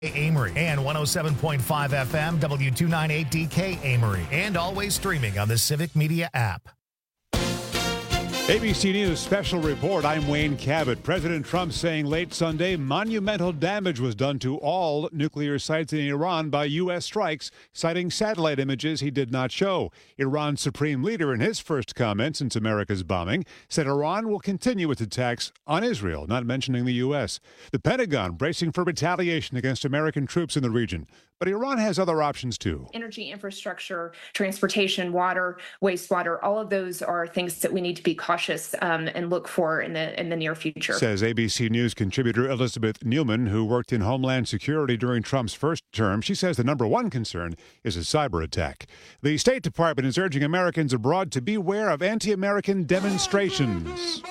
Amory and 107.5 FM W298DK Amory, and always streaming on the Civic Media app. ABC News special report. I'm Wayne Cabot. President Trump saying late Sunday monumental damage was done to all nuclear sites in Iran by U.S. strikes, citing satellite images he did not show. Iran's supreme leader, in his first comment since America's bombing, said Iran will continue its attacks on Israel, not mentioning the U.S. The Pentagon bracing for retaliation against American troops in the region. But Iran has other options, too. Energy infrastructure, transportation, water, wastewater, all of those are things that we need to be cautious and look for in the near future. Says ABC News contributor Elizabeth Newman, who worked in Homeland Security during Trump's first term. She says the number one concern is a cyber attack. The State Department is urging Americans abroad to beware of anti-American demonstrations.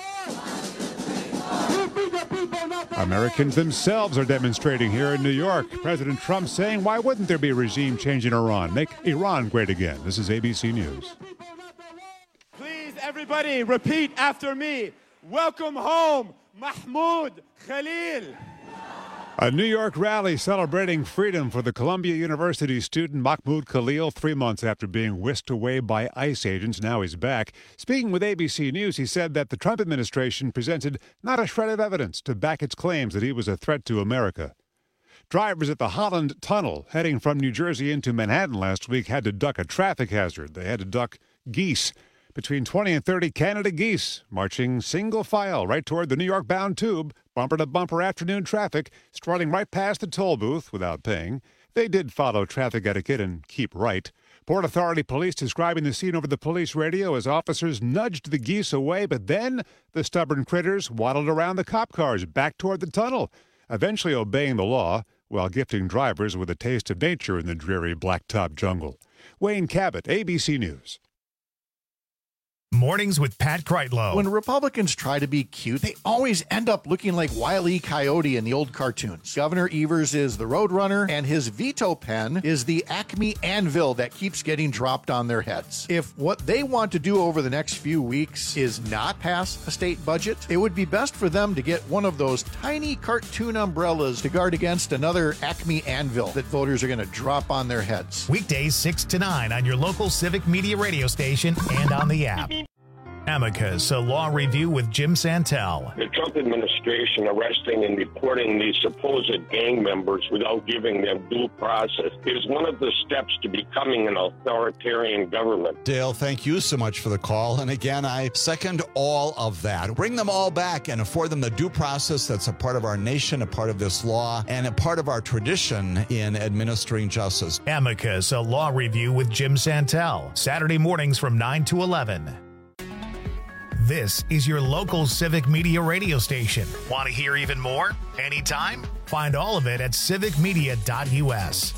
Americans themselves are demonstrating here in New York. President Trump saying, why wouldn't there be a regime change in Iran? Make Iran great again. This is ABC News. Please, everybody, repeat after me. Welcome home, Mahmoud Khalil. A New York rally celebrating freedom for the Columbia University student Mahmoud Khalil 3 months after being whisked away by ICE agents. Now he's back. Speaking with ABC News, he said that the Trump administration presented not a shred of evidence to back its claims that he was a threat to America. Drivers at the Holland Tunnel heading from New Jersey into Manhattan last week had to duck a traffic hazard. They had to duck geese. Between 20 and 30 Canada geese marching single file right toward the New York-bound tube, bumper-to-bumper afternoon traffic, strolling right past the toll booth without paying. They did follow traffic etiquette and keep right. Port Authority police describing the scene over the police radio as officers nudged the geese away, but then the stubborn critters waddled around the cop cars back toward the tunnel, eventually obeying the law while gifting drivers with a taste of nature in the dreary blacktop jungle. Wayne Cabot, ABC News. Mornings with Pat Kreitlow. When Republicans try to be cute, they always end up looking like Wile E. Coyote in the old cartoons. Governor Evers is the Roadrunner, and his veto pen is the Acme anvil that keeps getting dropped on their heads. If what they want to do over the next few weeks is not pass a state budget, it would be best for them to get one of those tiny cartoon umbrellas to guard against another Acme anvil that voters are going to drop on their heads. Weekdays 6 to 9 on your local Civic Media radio station and on the app. Amicus, a law review with Jim Santel. The Trump administration arresting and deporting these supposed gang members without giving them due process is one of the steps to becoming an authoritarian government. Dale, thank you so much for the call. And again, I second all of that. Bring them all back and afford them the due process that's a part of our nation, a part of this law, and a part of our tradition in administering justice. Amicus, a law review with Jim Santel. Saturday mornings from 9 to 11. This is your local Civic Media radio station. Want to hear even more? Anytime? Find all of it at civicmedia.us.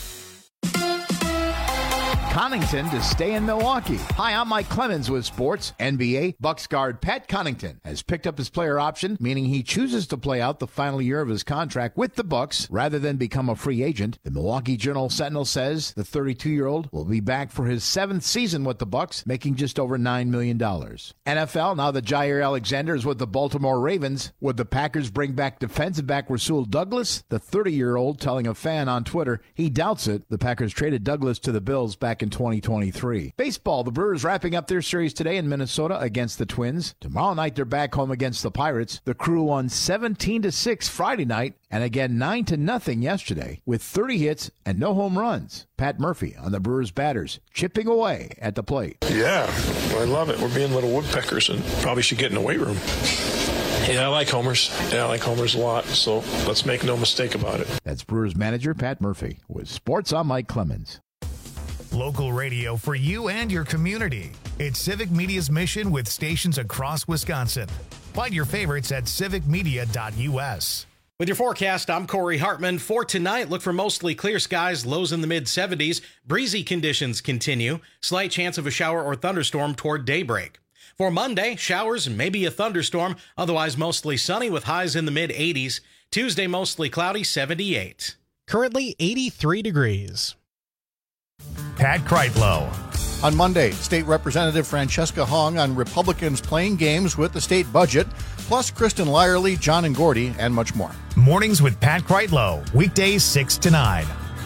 Connington to stay in Milwaukee. Hi, I'm Mike Clemens with sports. NBA Bucks guard Pat Connington has picked up his player option, meaning he chooses to play out the final year of his contract with the Bucks rather than become a free agent. The Milwaukee Journal-Sentinel says the 32-year-old will be back for his 7th season with the Bucks, making just over $9 million. NFL, now that Jair Alexander is with the Baltimore Ravens, would the Packers bring back defensive back Rasul Douglas? The 30-year-old telling a fan on Twitter he doubts it. The Packers traded Douglas to the Bills back in 2023. Baseball, the Brewers wrapping up their series today in Minnesota against the Twins. Tomorrow night, they're back home against the Pirates. The Crew won 17-6 Friday night and again 9-0 yesterday with 30 hits and no home runs. Pat Murphy on the Brewers batters, chipping away at the plate. Yeah, I love it. We're being little woodpeckers and probably should get in the weight room. Yeah, I like homers. Yeah, I like homers a lot, so let's make no mistake about it. That's Brewers manager Pat Murphy with Sports. I'm Mike Clemens. Local radio for you and your community. It's Civic Media's mission with stations across Wisconsin. Find your favorites at civicmedia.us. With your forecast, I'm Corey Hartman. For tonight, look for mostly clear skies, lows in the mid-70s. Breezy conditions continue. Slight chance of a shower or thunderstorm toward daybreak. For Monday, showers and maybe a thunderstorm, otherwise mostly sunny with highs in the mid-80s. Tuesday, mostly cloudy, 78. Currently 83 degrees. Pat Kreitlow. On Monday, State Representative Francesca Hong on Republicans playing games with the state budget, plus Kristen Lyerly, John and Gordy, and much more. Mornings with Pat Kreitlow, weekdays 6 to 9.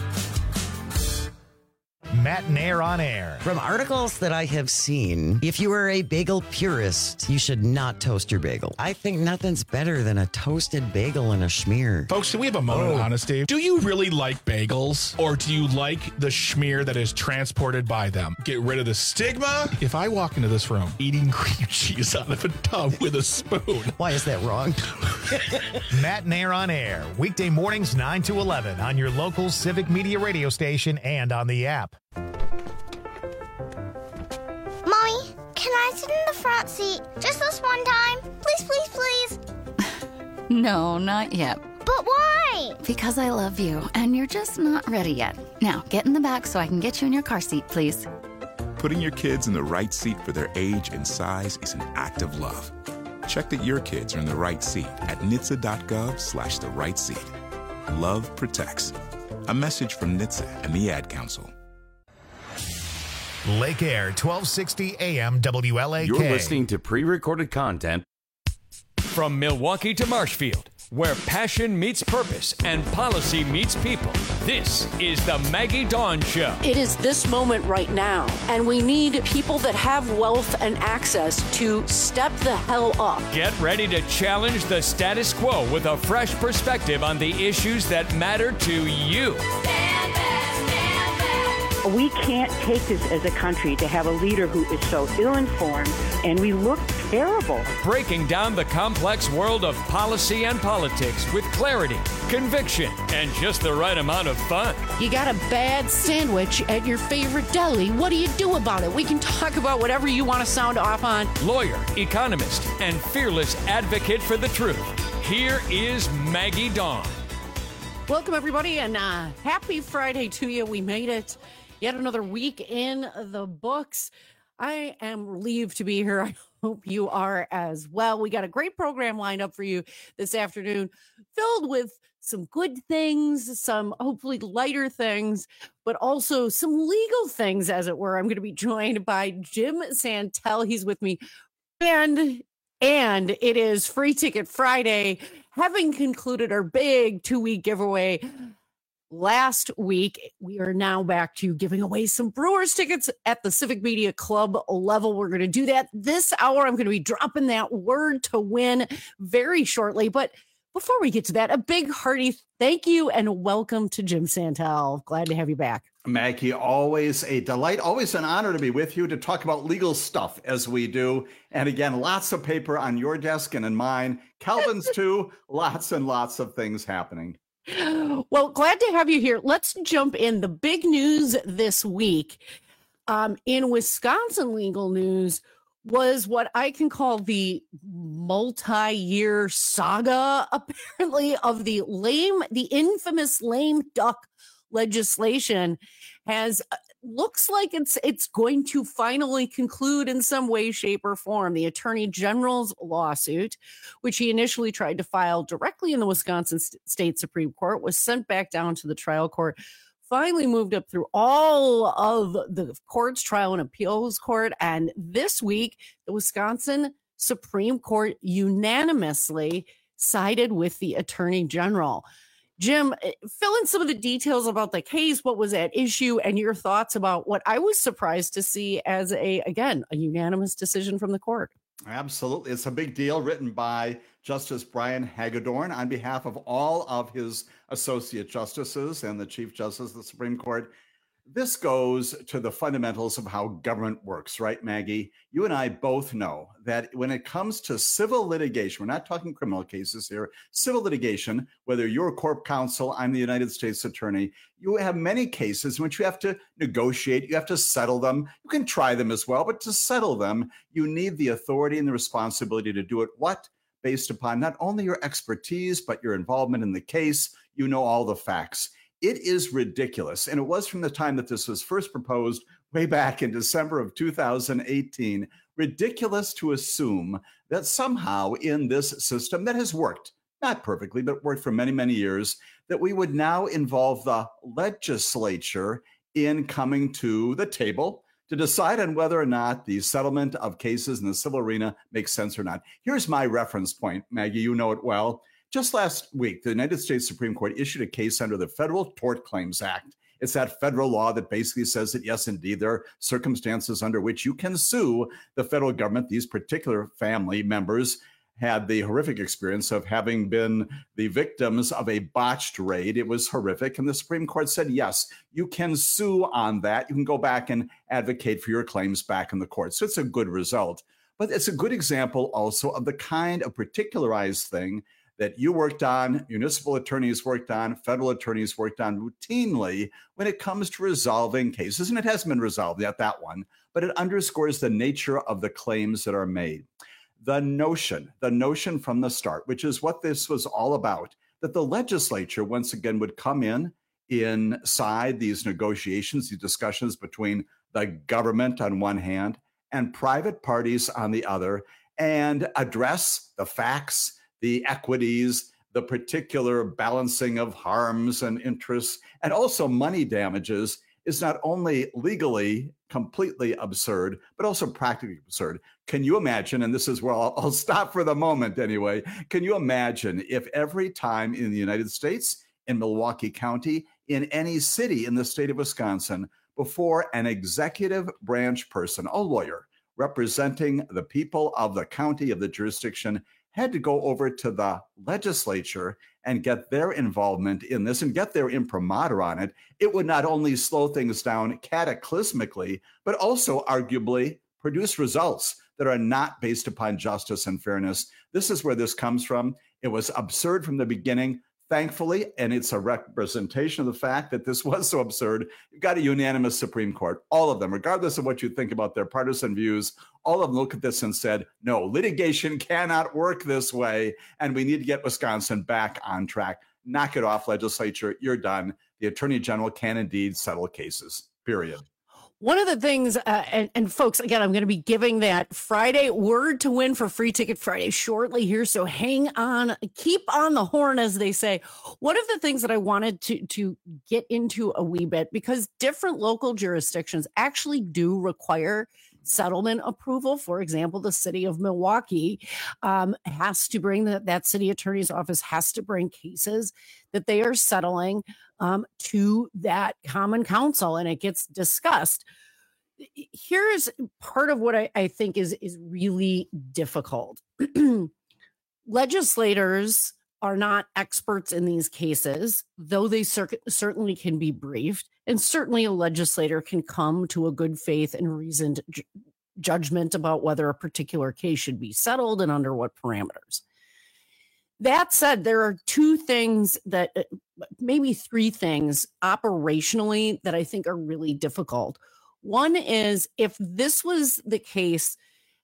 Matt Nair on air. From articles that I have seen, if you are a bagel purist, you should not toast your bagel. I think nothing's better than a toasted bagel and a schmear. Folks, can we have a moment of honesty? Do you really like bagels, or do you like the schmear that is transported by them? Get rid of the stigma. If I walk into this room eating cream cheese out of a tub with a spoon. Why is that wrong? Matt Nair on air, weekday mornings 9 to 11 on your local Civic Media radio station and on the app. Mommy, can I sit in the front seat just this one time? Please, please, please. No, not yet. But why? Because I love you, and you're just not ready yet. Now, get in the back so I can get you in your car seat, please. Putting your kids in the right seat for their age and size is an act of love. Check that your kids are in the right seat at NHTSA.gov/the right seat. Love protects. A message from NHTSA and the Ad Council. Lake Air, 1260 AM WLAK. You're listening to pre-recorded content from Milwaukee to Marshfield, where passion meets purpose and policy meets people. This is the Maggie Dawn Show. It is this moment right now, and we need people that have wealth and access to step the hell up. Get ready to challenge the status quo with a fresh perspective on the issues that matter to you. We can't take this as a country to have a leader who is so ill-informed, and we look terrible. Breaking down the complex world of policy and politics with clarity, conviction, and just the right amount of fun. You got a bad sandwich at your favorite deli. What do you do about it? We can talk about whatever you want to sound off on. Lawyer, economist, and fearless advocate for the truth. Here is Maggie Dawn. Welcome, everybody, and happy Friday to you. We made it. Yet another week in the books. I am relieved to be here. I hope you are as well. We got a great program lined up for you this afternoon, filled with some good things, some hopefully lighter things, but also some legal things, as it were. I'm going to be joined by Jim Santel. He's with me. And it is Free Ticket Friday, having concluded our big 2-week giveaway last week. We are now back to giving away some Brewers tickets at the Civic Media Club level. We're going to do that this hour. I'm going to be dropping that word to win very shortly. But before we get to that, a big hearty thank you and welcome to Jim Santel. Glad to have you back. Maggie, always a delight, always an honor to be with you to talk about legal stuff as we do. And again, lots of paper on your desk and in mine. Calvin's too. Lots and lots of things happening. Well, glad to have you here. Let's jump in. The big news this week in Wisconsin legal news was what I can call the multi-year saga, apparently, of the infamous lame duck legislation has looks like it's going to finally conclude in some way, shape, or form. The Attorney General's lawsuit, which he initially tried to file directly in the Wisconsin State Supreme Court, was sent back down to the trial court, finally moved up through all of the courts, trial and appeals court, and this week, the Wisconsin Supreme Court unanimously sided with the Attorney General. Jim, fill in some of the details about the case, what was at issue, and your thoughts about what I was surprised to see as a unanimous decision from the court. Absolutely. It's a big deal, written by Justice Brian Hagedorn on behalf of all of his associate justices and the Chief Justice of the Supreme Court. This goes to the fundamentals of how government works, right, Maggie? You and I both know that when it comes to civil litigation, we're not talking criminal cases here, civil litigation, whether you're a corp counsel, I'm the United States attorney, you have many cases in which you have to negotiate, you have to settle them. You can try them as well, but to settle them, you need the authority and the responsibility to do it. What? Based upon not only your expertise, but your involvement in the case. You know all the facts. It is ridiculous, and it was from the time that this was first proposed way back in December of 2018, ridiculous to assume that somehow in this system that has worked, not perfectly, but worked for many, many years, that we would now involve the legislature in coming to the table to decide on whether or not the settlement of cases in the civil arena makes sense or not. Here's my reference point, Maggie, you know it well. Just last week, the United States Supreme Court issued a case under the Federal Tort Claims Act. It's that federal law that basically says that, yes, indeed, there are circumstances under which you can sue the federal government. These particular family members had the horrific experience of having been the victims of a botched raid. It was horrific. And the Supreme Court said, yes, you can sue on that. You can go back and advocate for your claims back in the court. So it's a good result. But it's a good example also of the kind of particularized thing that you worked on, municipal attorneys worked on, federal attorneys worked on routinely when it comes to resolving cases. And it hasn't been resolved yet, that one, but it underscores the nature of the claims that are made. The notion from the start, which is what this was all about, that the legislature once again would come inside these negotiations, these discussions between the government on one hand and private parties on the other, and address the facts, the equities, the particular balancing of harms and interests, and also money damages, is not only legally completely absurd, but also practically absurd. Can you imagine, and this is where I'll stop for the moment anyway, can you imagine if every time in the United States, in Milwaukee County, in any city in the state of Wisconsin, before an executive branch person, a lawyer representing the people of the county, of the jurisdiction, had to go over to the legislature and get their involvement in this and get their imprimatur on it, it would not only slow things down cataclysmically, but also arguably produce results that are not based upon justice and fairness. This is where this comes from. It was absurd from the beginning. Thankfully, and it's a representation of the fact that this was so absurd, you've got a unanimous Supreme Court. All of them, regardless of what you think about their partisan views, all of them look at this and said, no, litigation cannot work this way, and we need to get Wisconsin back on track. Knock it off, legislature. You're done. The Attorney General can indeed settle cases, period. One of the things, and folks, again, I'm going to be giving that Friday word to win for Free Ticket Friday shortly here. So hang on, keep on the horn, as they say. One of the things that I wanted to get into a wee bit, because different local jurisdictions actually do require settlement approval. For example, the city of Milwaukee has to bring that city attorney's office has to bring cases that they are settling to that common council, and it gets discussed. Here's part of what I think is really difficult. Legislators are not experts in these cases, though they certainly can be briefed, and certainly a legislator can come to a good faith and reasoned judgment about whether a particular case should be settled and under what parameters. That said, there are two things that, maybe three things operationally that I think are really difficult. One is, if this was the case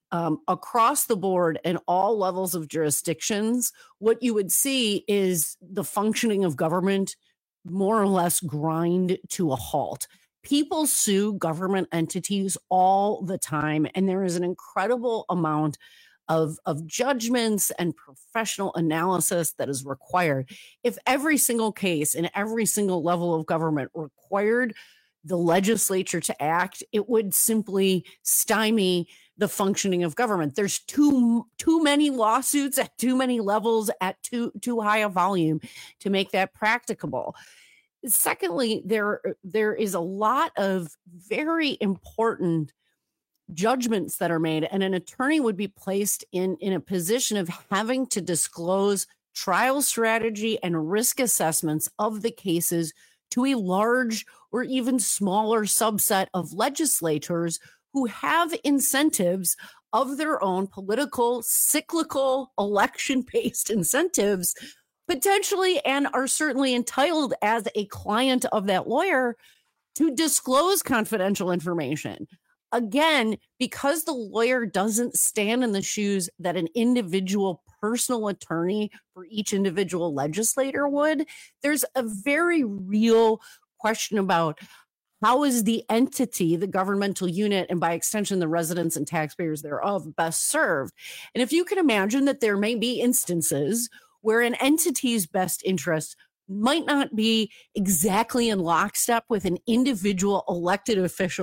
across the board in all levels of jurisdictions, what you would see is the functioning of government more or less grind to a halt. People sue government entities all the time, and there is an incredible amount of judgments and professional analysis that is required. If every single case in every single level of government required the legislature to act, it would simply stymie the functioning of government. There's too many lawsuits at too many levels at too high a volume to make that practicable. Secondly, there is a lot of very important judgments that are made, and an attorney would be placed in a position of having to disclose trial strategy and risk assessments of the cases to a large or even smaller subset of legislators who have incentives of their own, political, cyclical, election-based incentives, potentially, and are certainly entitled as a client of that lawyer to disclose confidential information. Again, because the lawyer doesn't stand in the shoes that an individual personal attorney for each individual legislator would, there's a very real question about how is the entity, the governmental unit, and by extension, the residents and taxpayers thereof, best served. And if you can imagine that there may be instances where an entity's best interest might not be exactly in lockstep with an individual elected official's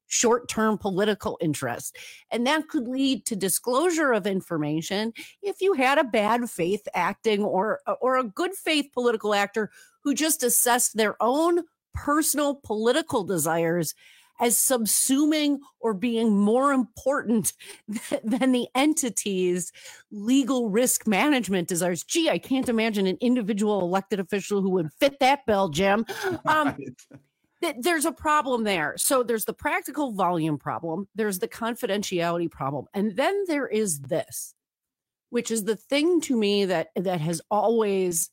short-term political interest. And that could lead to disclosure of information if you had a bad faith acting or a good faith political actor who just assessed their own personal political desires as subsuming or being more important than the entity's legal risk management desires. Gee, I can't imagine an individual elected official who would fit that bill, Jim. There's a problem there. So there's the practical volume problem. There's the confidentiality problem. And then there is this, which is the thing to me that has always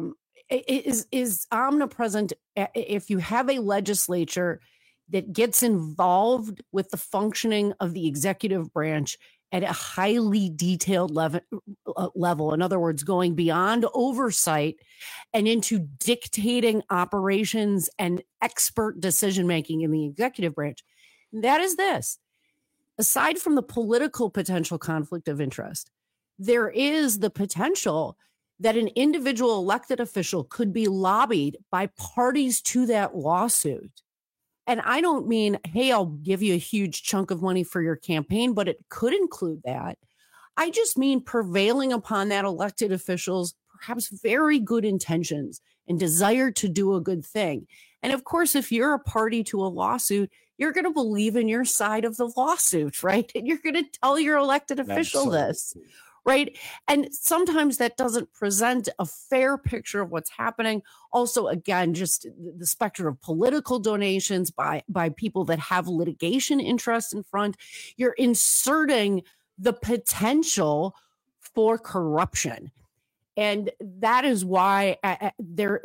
is omnipresent. If you have a legislature that gets involved with the functioning of the executive branch at a highly detailed level, in other words, going beyond oversight and into dictating operations and expert decision-making in the executive branch, that is this. Aside from the political potential conflict of interest, there is the potential that an individual elected official could be lobbied by parties to that lawsuit. And I don't mean, hey, I'll give you a huge chunk of money for your campaign, but it could include that. I just mean prevailing upon that elected official's perhaps very good intentions and desire to do a good thing. And of course, if you're a party to a lawsuit, you're going to believe in your side of the lawsuit, right? And you're going to tell your elected official this. Right. And sometimes that doesn't present a fair picture of what's happening. Also, again, just the specter of political donations by people that have litigation interests in front. You're inserting the potential for corruption. And that is why there,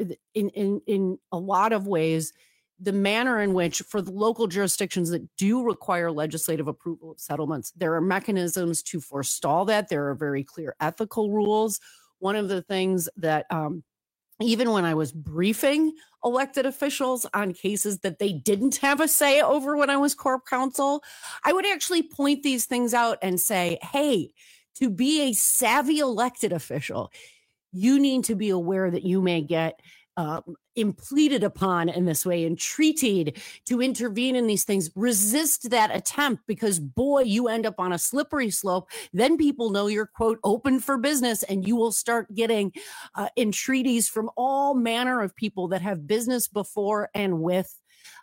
in a lot of ways, the manner in which for the local jurisdictions that do require legislative approval of settlements, there are mechanisms to forestall that. There are very clear ethical rules. One of the things that even when I was briefing elected officials on cases that they didn't have a say over when I was corp counsel, I would actually point these things out and say, hey, to be a savvy elected official, you need to be aware that you may get impleaded upon in this way, entreated to intervene in these things. Resist that attempt because, boy, you end up on a slippery slope. Then people know you're, quote, open for business, and you will start getting entreaties from all manner of people that have business before and with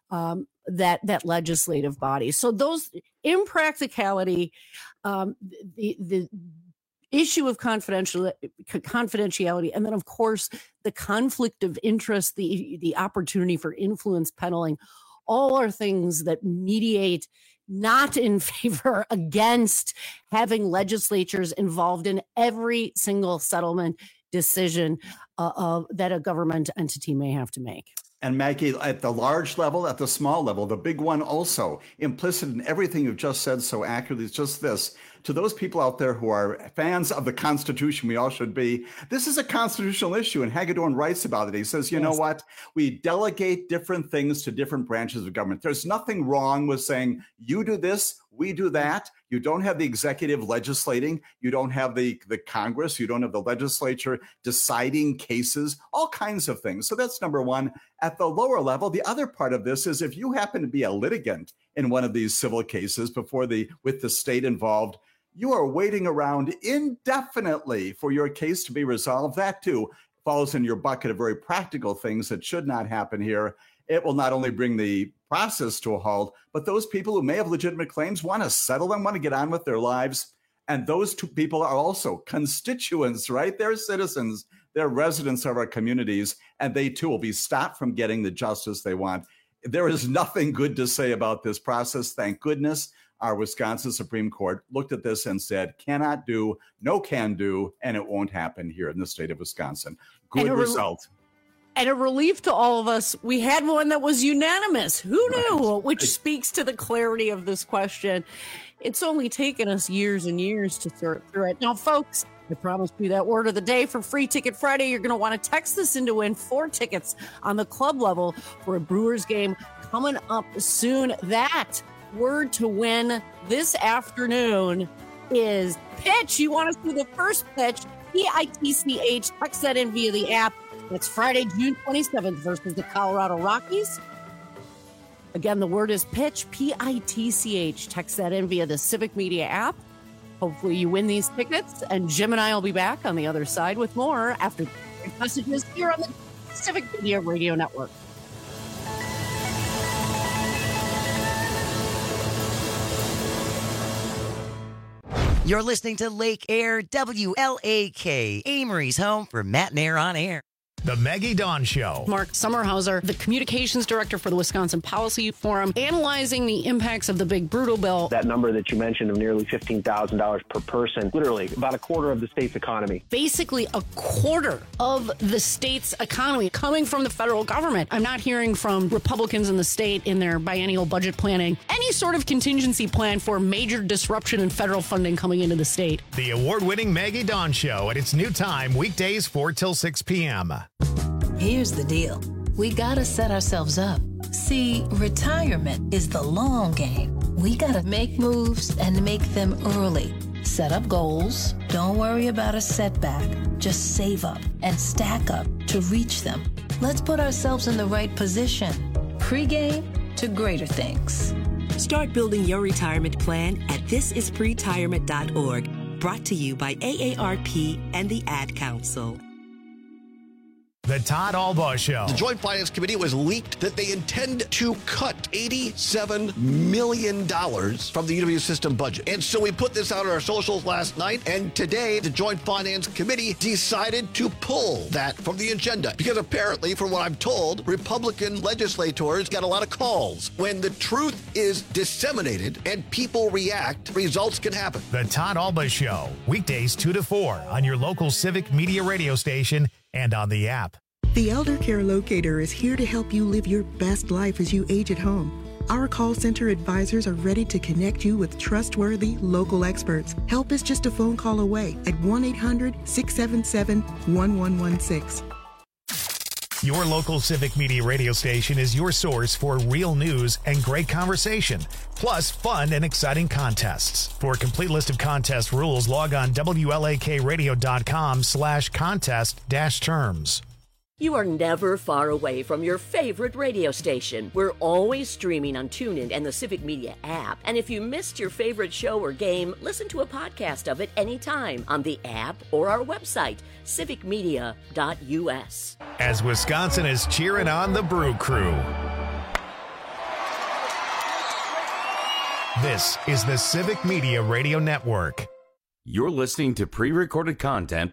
that legislative body. So those impracticality, the issue of confidentiality, and then, of course, the conflict of interest, the opportunity for influence peddling, all are things that mediate not in favor against having legislatures involved in every single settlement decision that a government entity may have to make. And Maggie, at the large level, at the small level, the big one also, implicit in everything you've just said so accurately, is just this. To those people out there who are fans of the Constitution, we all should be, this is a constitutional issue, and Hagedorn writes about it. He says, you know what? We delegate different things to different branches of government. There's nothing wrong with saying, you do this, we do that. You don't have the executive legislating. You don't have the Congress. You don't have the legislature deciding cases, all kinds of things. So that's number one. At the lower level, the other part of this is if you happen to be a litigant in one of these civil cases with the state involved, you are waiting around indefinitely for your case to be resolved. That too falls in your bucket of very practical things that should not happen here. It will not only bring the process to a halt, but those people who may have legitimate claims want to settle them, want to get on with their lives. And those two people are also constituents, right? They're citizens, they're residents of our communities, and they too will be stopped from getting the justice they want. There is nothing good to say about this process. Thank goodness our Wisconsin Supreme Court looked at this and said, cannot do, no can do, and it won't happen here in the state of Wisconsin. Good result. And a relief to all of us, we had one that was unanimous. Who knew? Right. Which speaks to the clarity of this question. It's only taken us years and years to sort through it. Now, folks, I promised you that word of the day for Free Ticket Friday. You're going to want to text this in to win 4 tickets on the club level for a Brewers game coming up soon. That word to win this afternoon is pitch. You want to see the first pitch, PITCH. Text that in via the app. It's Friday, June 27th versus the Colorado Rockies. Again, the word is pitch, P-I-T-C-H. Text that in via the Civic Media app. Hopefully you win these tickets, and Jim and I will be back on the other side with more after the messages here on the Civic Media Radio Network. You're listening to Lake Air WLAK, Amory's home for Matt and Air on Air. The Maggie Dawn Show. Mark Sommerhauser, the communications director for the Wisconsin Policy Forum, analyzing the impacts of the big brutal bill. That number that you mentioned of nearly $15,000 per person, literally about a quarter of the state's economy. Basically a quarter of the state's economy coming from the federal government. I'm not hearing from Republicans in the state in their biennial budget planning any sort of contingency plan for major disruption in federal funding coming into the state. The award-winning Maggie Dawn Show at its new time, weekdays 4 till 6 p.m. Here's the deal. We gotta set ourselves up. See, retirement is the long game. We gotta make moves and make them early. Set up goals. Don't worry about a setback. Just save up and stack up to reach them. Let's put ourselves in the right position. Pre-game to greater things. Start building your retirement plan at thisispretirement.org. Brought to you by AARP and the Ad Council. The Todd Albaugh Show. The Joint Finance Committee was leaked that they intend to cut $87 million from the UW system budget. And so we put this out on our socials last night, and today the Joint Finance Committee decided to pull that from the agenda. Because apparently, from what I'm told, Republican legislators got a lot of calls. When the truth is disseminated and people react, results can happen. The Todd Albaugh Show, weekdays 2 to 4 on your local Civic Media radio station and on the app. The Elder Care Locator is here to help you live your best life as you age at home. Our call center advisors are ready to connect you with trustworthy local experts. Help is just a phone call away at 1-800-677-1116. Your local Civic Media radio station is your source for real news and great conversation, plus fun and exciting contests. For a complete list of contest rules, log on WLAKradio.com/contest-terms. You are never far away from your favorite radio station. We're always streaming on TuneIn and the Civic Media app. And if you missed your favorite show or game, listen to a podcast of it anytime on the app or our website, civicmedia.us. As Wisconsin is cheering on the Brew Crew. This is the Civic Media Radio Network. You're listening to pre-recorded content.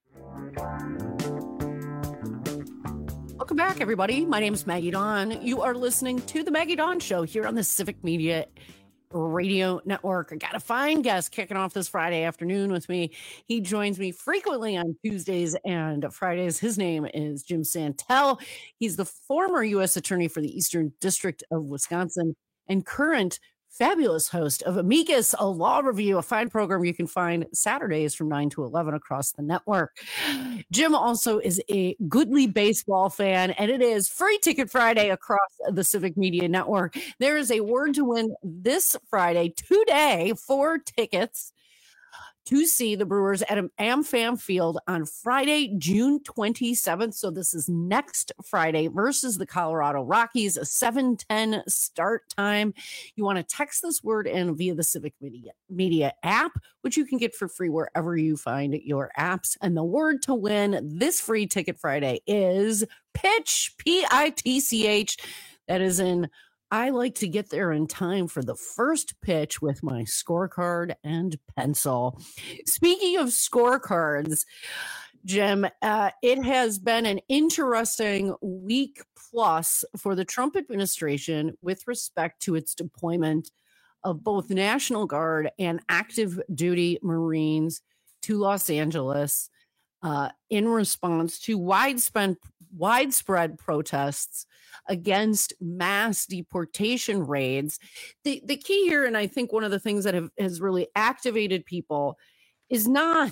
Welcome back, everybody. My name is Maggie Dawn. You are listening to the Maggie Dawn Show here on the Civic Media Radio Network. I got a fine guest kicking off this Friday afternoon with me. He joins me frequently on Tuesdays and Fridays. His name is Jim Santel. He's the former U.S. Attorney for the Eastern District of Wisconsin and current fabulous host of Amicus, a law review, a fine program you can find Saturdays from 9 to 11 across the network. Jim also is a goodly baseball fan, and it is Free Ticket Friday across the Civic Media Network. There is a word to win this Friday, today, 4 tickets to see the Brewers at AmFam Field on Friday, June 27th. So this is next Friday versus the Colorado Rockies, a 7:10 start time. You want to text this word in via the Civic Media app, which you can get for free wherever you find your apps. And the word to win this Free Ticket Friday is pitch, P-I-T-C-H. That is in I like to get there in time for the first pitch with my scorecard and pencil. Speaking of scorecards, Jim, it has been an interesting week plus for the Trump administration with respect to its deployment of both National Guard and active duty Marines to Los Angeles in response to widespread protests against mass deportation raids. The key here, and I think one of the things that has really activated people, is not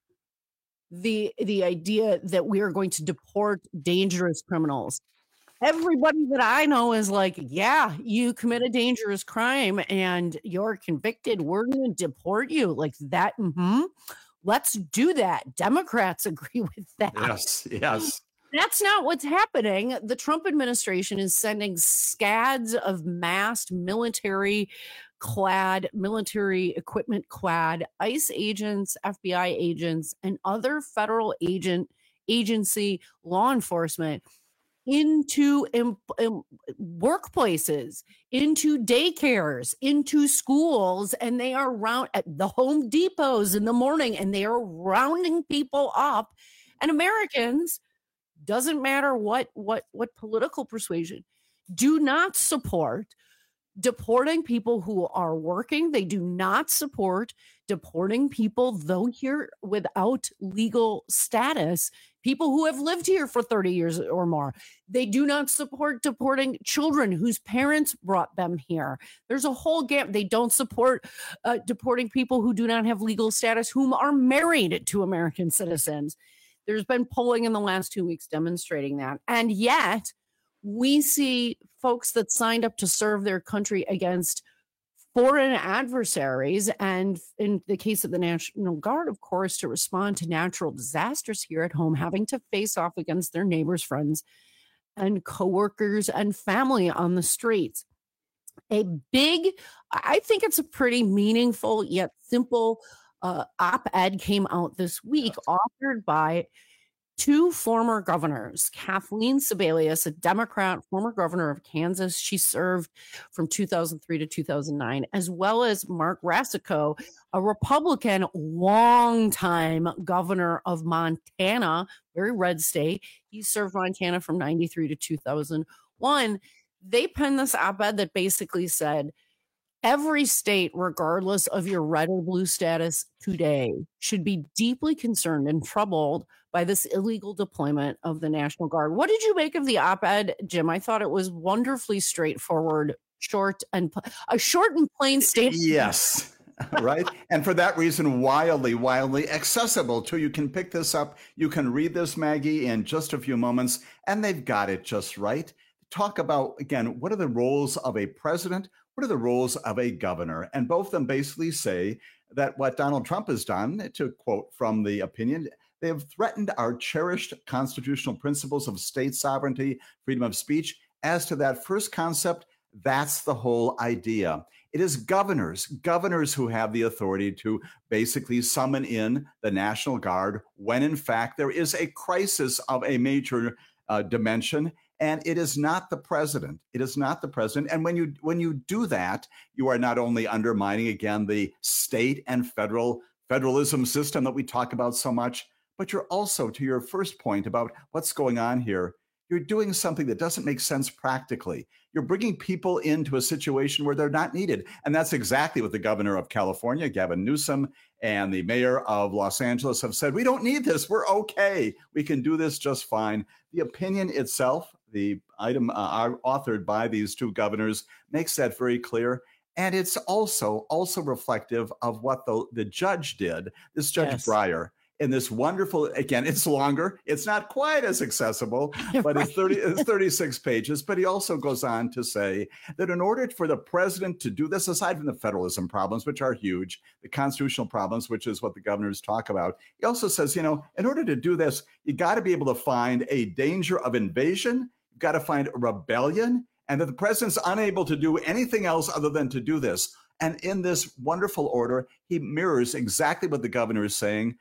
the idea that we are going to deport dangerous criminals. Everybody that I know is like, yeah, you commit a dangerous crime and you're convicted, we're going to deport you. Like that, let's do that. Democrats agree with that. Yes. That's not what's happening. The Trump administration is sending scads of masked military equipment clad ICE agents, FBI agents, and other federal agency law enforcement into workplaces, into daycares, into schools, and they are round at the Home Depots in the morning, and they are rounding people up. And Americans, doesn't matter what political persuasion, do not support deporting people who are working. They do not support deporting people, though here without legal status, people who have lived here for 30 years or more. They do not support deporting children whose parents brought them here. There's a whole gap. They don't support deporting people who do not have legal status, whom are married to American citizens. There's been polling in the last 2 weeks demonstrating that. And yet we see folks that signed up to serve their country against foreign adversaries. And in the case of the National Guard, of course, to respond to natural disasters here at home, having to face off against their neighbors, friends, and coworkers and family on the streets. I think it's a pretty meaningful yet simple op-ed came out this week, authored by two former governors, Kathleen Sebelius, a Democrat, former governor of Kansas. She served from 2003 to 2009, as well as Mark Racicot, a Republican, longtime governor of Montana, very red state. He served Montana from 93 to 2001. They penned this op-ed that basically said, every state, regardless of your red or blue status today, should be deeply concerned and troubled by this illegal deployment of the National Guard. What did you make of the op-ed, Jim? I thought it was wonderfully straightforward, short and plain statement. Yes, right. And for that reason, wildly accessible too. You can pick this up. You can read this, Maggie, in just a few moments, and they've got it just right. Talk about, again, what are the roles of a president? What are the roles of a governor? And both of them basically say that what Donald Trump has done, to quote from the opinion, they have threatened our cherished constitutional principles of state sovereignty, freedom of speech. As to that first concept, that's the whole idea. It is governors who have the authority to basically summon in the National Guard when, in fact, there is a crisis of a major dimension. And it is not the president. It is not the president. And when you do that, you are not only undermining, again, the state and federalism system that we talk about so much, but you're also, to your first point about what's going on here, you're doing something that doesn't make sense practically. You're bringing people into a situation where they're not needed. And that's exactly what the governor of California, Gavin Newsom, and the mayor of Los Angeles have said. We don't need this. We're okay. We can do this just fine. The opinion itself, the item authored by these two governors, makes that very clear. And it's also reflective of what the judge did, this Judge Breyer, in this wonderful, again, it's longer. It's not quite as accessible, but it's 36 pages. But he also goes on to say that in order for the president to do this, aside from the federalism problems, which are huge, the constitutional problems, which is what the governors talk about, he also says, in order to do this, you got to be able to find a danger of invasion. You've got to find a rebellion, and that the president's unable to do anything else other than to do this. And in this wonderful order, he mirrors exactly what the governor is saying,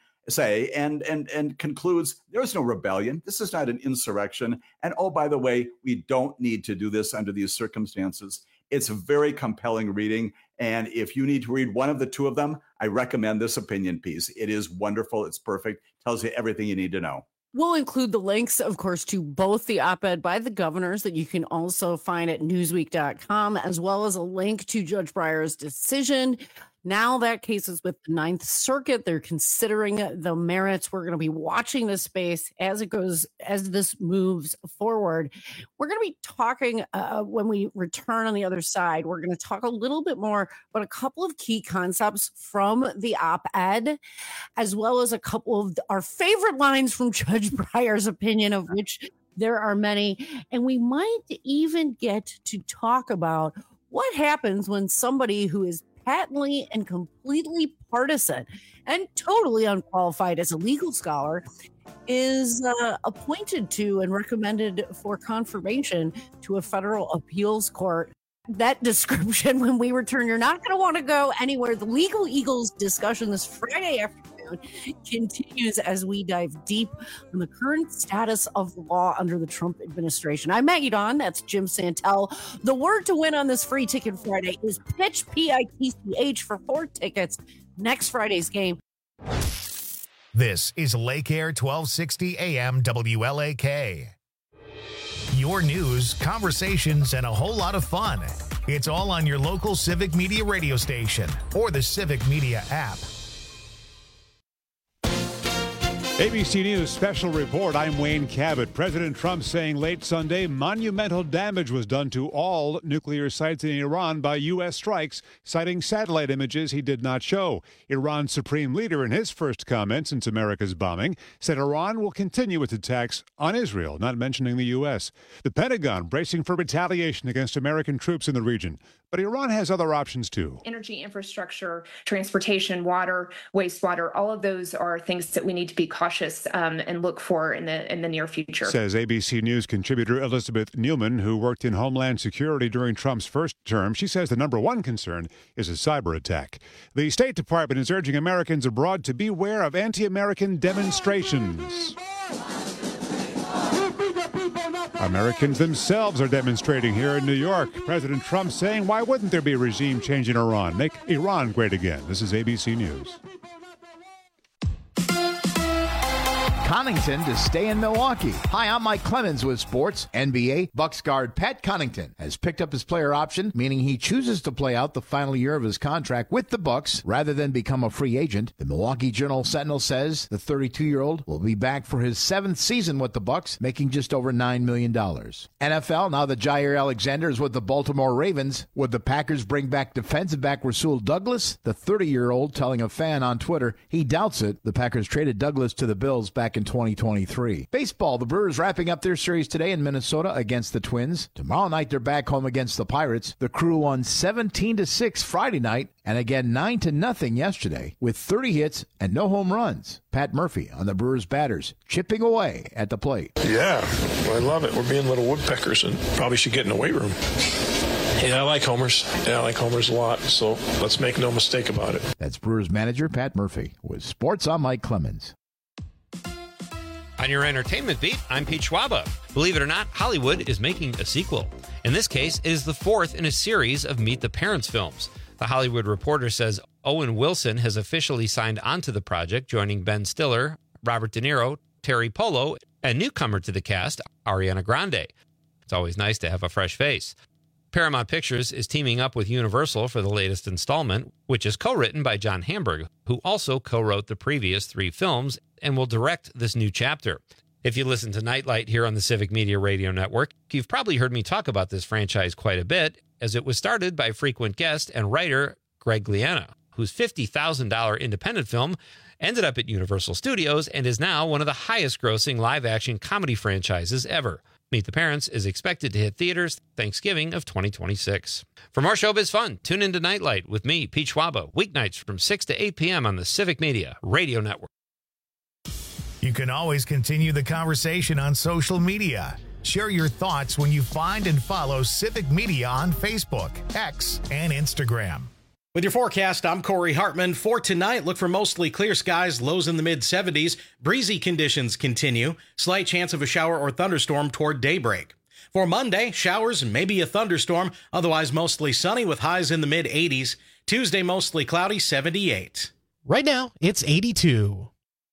and concludes there is no rebellion. This is not an insurrection. And oh, by the way, we don't need to do this under these circumstances. It's a very compelling reading. And if you need to read one of the two of them, I recommend this opinion piece. It is wonderful. It's perfect. Tells you everything you need to know. We'll include the links, of course, to both the op-ed by the governors that you can also find at newsweek.com, as well as a link to Judge Breyer's decision. Now that case is with the Ninth Circuit. They're considering the merits. We're going to be watching this space as this moves forward. We're going to be talking when we return on the other side. We're going to talk a little bit more about a couple of key concepts from the op-ed, as well as a couple of our favorite lines from Judge Breyer's opinion, of which there are many. And we might even get to talk about what happens when somebody who is patently and completely partisan and totally unqualified as a legal scholar is appointed to and recommended for confirmation to a federal appeals court. That description, when we return, you're not going to want to go anywhere. The Legal Eagles discussion this Friday afternoon continues as we dive deep on the current status of law under the Trump administration. I'm Maggie Dawn. That's Jim Santel. The word to win on this Free Ticket Friday is PITCH, P-I-T-C-H, for 4 tickets. Next Friday's game. This is Lake Air 1260 AM WLAK. Your news, conversations, and a whole lot of fun. It's all on your local Civic Media radio station or the Civic Media app. ABC News special report. I'm Wayne Cabot. President Trump saying late Sunday monumental damage was done to all nuclear sites in Iran by U.S. strikes, citing satellite images he did not show. Iran's supreme leader, in his first comment since America's bombing, said Iran will continue its attacks on Israel, not mentioning the U.S. The Pentagon bracing for retaliation against American troops in the region. But Iran has other options, too. Energy infrastructure, transportation, water, wastewater, all of those are things that we need to be cautious and look for in the near future. Says ABC News contributor Elizabeth Newman, who worked in Homeland Security during Trump's first term. She says the number one concern is a cyber attack. The State Department is urging Americans abroad to beware of anti-American demonstrations. Americans themselves are demonstrating here in New York. President Trump saying, why wouldn't there be a regime change in Iran? Make Iran great again. This is ABC News. Connaughton to stay in Milwaukee. Hi, I'm Mike Clemens with sports. NBA Bucks guard Pat Connaughton has picked up his player option, meaning he chooses to play out the final year of his contract with the Bucks rather than become a free agent. The Milwaukee Journal-Sentinel says the 32-year-old will be back for his 7th season with the Bucks, making just over $9 million. NFL, now that Jair Alexander is with the Baltimore Ravens, would the Packers bring back defensive back Rasul Douglas? The 30-year-old telling a fan on Twitter he doubts it. The Packers traded Douglas to the Bills back in 2023. Baseball, the Brewers wrapping up their series today in Minnesota against the Twins. Tomorrow night, they're back home against the Pirates. The Crew won 17-6 Friday night and again 9-0 yesterday with 30 hits and no home runs. Pat Murphy on the Brewers batters, chipping away at the plate. Yeah, I love it. We're being little woodpeckers and probably should get in the weight room. Yeah, I like homers. Yeah, I like homers a lot, so let's make no mistake about it. That's Brewers manager Pat Murphy. With sports, I'm Mike Clemens. On your entertainment beat, I'm Pete Schwaba. Believe it or not, Hollywood is making a sequel. In this case, it is the 4th in a series of Meet the Parents films. The Hollywood Reporter says Owen Wilson has officially signed onto the project, joining Ben Stiller, Robert De Niro, Terry Polo, and newcomer to the cast, Ariana Grande. It's always nice to have a fresh face. Paramount Pictures is teaming up with Universal for the latest installment, which is co-written by John Hamburg, who also co-wrote the previous 3 films and will direct this new chapter. If you listen to Nightlight here on the Civic Media Radio Network, you've probably heard me talk about this franchise quite a bit, as it was started by frequent guest and writer Greg Gliana, whose $50,000 independent film ended up at Universal Studios and is now one of the highest-grossing live-action comedy franchises ever. Meet the Parents is expected to hit theaters Thanksgiving of 2026. For more showbiz fun, tune into Nightlight with me, Pete Schwaba, weeknights from 6 to 8 p.m. on the Civic Media Radio Network. You can always continue the conversation on social media. Share your thoughts when you find and follow Civic Media on Facebook, X, and Instagram. With your forecast, I'm Corey Hartman. For tonight, look for mostly clear skies, lows in the mid-70s. Breezy conditions continue. Slight chance of a shower or thunderstorm toward daybreak. For Monday, showers and maybe a thunderstorm, otherwise mostly sunny with highs in the mid-80s. Tuesday, mostly cloudy, 78. Right now, it's 82.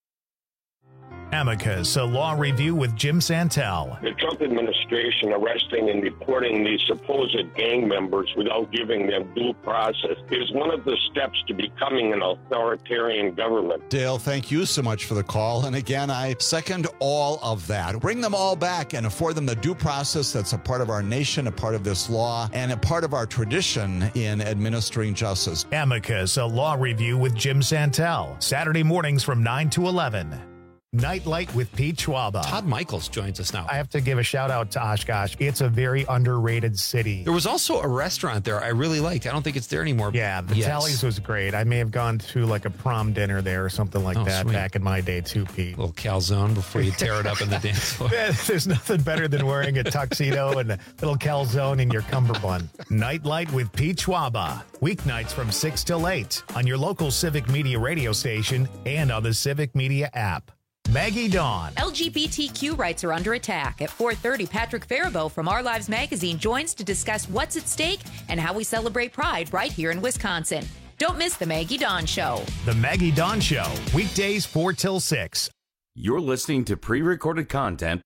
Amicus, a law review with Jim Santel. The Trump administration arresting and deporting these supposed gang members without giving them due process is one of the steps to becoming an authoritarian government. Dale, thank you so much for the call. And again, I second all of that. Bring them all back and afford them the due process that's a part of our nation, a part of this law, and a part of our tradition in administering justice. Amicus, a law review with Jim Santel. Saturday mornings from 9 to 11. Nightlight with Pete Schwaba. Todd Michaels joins us now. I have to give a shout out to Oshkosh. It's a very underrated city. There was also a restaurant there I really liked. I don't think it's there anymore. Yeah, the Tallies was great. I may have gone to like a prom dinner there or something like that sweet. back in my day too, Pete. A little calzone before you tear it up in the dance floor. There's nothing better than wearing a tuxedo and a little calzone in your cummerbund. Nightlight with Pete Schwaba. Weeknights from 6 till 8 on your local Civic Media radio station and on the Civic Media app. Maggie Dawn. LGBTQ rights are under attack. At 4:30, Patrick Faribault from Our Lives Magazine joins to discuss what's at stake and how we celebrate Pride right here in Wisconsin. Don't miss the Maggie Dawn Show. The Maggie Dawn Show, weekdays 4 till 6. You're listening to pre-recorded content.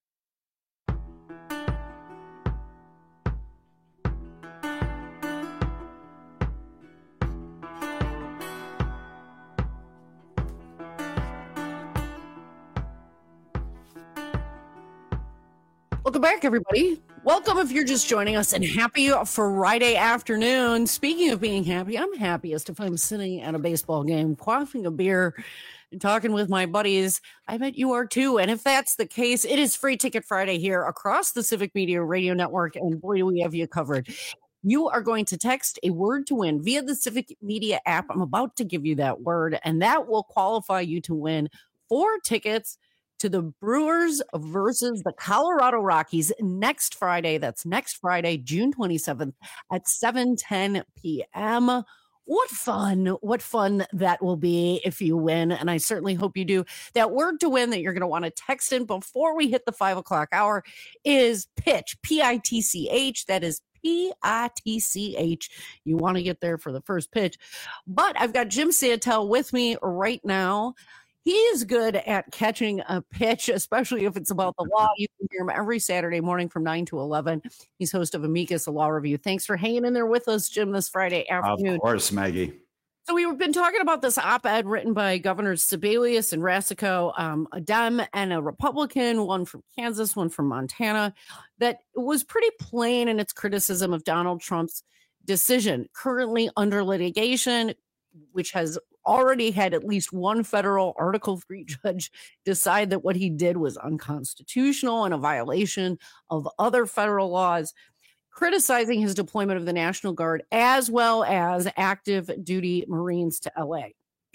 Welcome back, everybody. Welcome if you're just joining us, and happy Friday afternoon. Speaking of being happy, I'm happiest if I'm sitting at a baseball game, quaffing a beer, and talking with my buddies. I bet you are too. And if that's the case, it is Free Ticket Friday here across the Civic Media Radio Network, and boy, do we have you covered. You are going to text a word to win via the Civic Media app. I'm about to give you that word, and that will qualify you to win 4 tickets to the Brewers versus the Colorado Rockies next Friday. That's next Friday, June 27th at 7:10 p.m. What fun that will be if you win. And I certainly hope you do. That word to win that you're going to want to text in before we hit the 5 o'clock hour is pitch, P-I-T-C-H. That is P-I-T-C-H. You want to get there for the first pitch. But I've got Jim Santel with me right now. He is good at catching a pitch, especially if it's about the law. You can hear him every Saturday morning from 9 to 11. He's host of Amicus, a law review. Thanks for hanging in there with us, Jim, this Friday afternoon. Of course, Maggie. So we've been talking about this op-ed written by Governors Sebelius and Rasico, a Dem and a Republican, one from Kansas, one from Montana, that was pretty plain in its criticism of Donald Trump's decision, currently under litigation, which has already had at least one federal Article 3 judge decide that what he did was unconstitutional and a violation of other federal laws, criticizing his deployment of the National Guard as well as active duty Marines to LA.